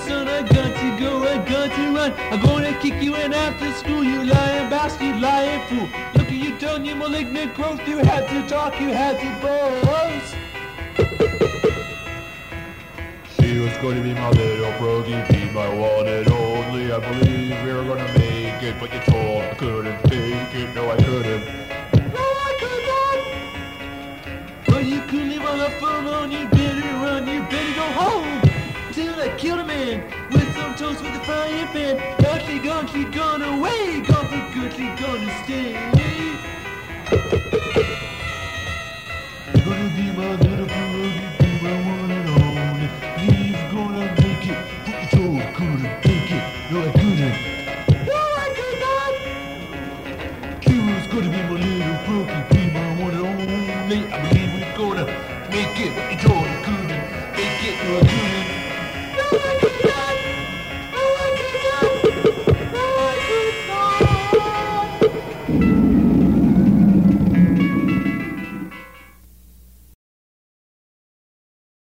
son, I got to go, I got to run. I'm gonna kick you in after school, you lying bastard, you lying fool. Look at you done, you malignant growth. You had to talk, you had to boast. She was going to be my little Brody, be my one and only. I believe we were gonna make it, but you told I couldn't take it. No, I couldn't. No, I could not. But you could leave all the phone on. You better run, you better go home. Till I killed a man with some toast with a frying pan. Now she gone away, gone for good, she gonna stay. You're gonna be my little Brody, be my one and only. He's gonna make it, but you told I couldn't take it. No, I couldn't. No, I could not. She was gonna be my little Brody, be my one and only. I believe we're gonna make it, but you told I couldn't make it. No, I couldn't. No, I couldn't.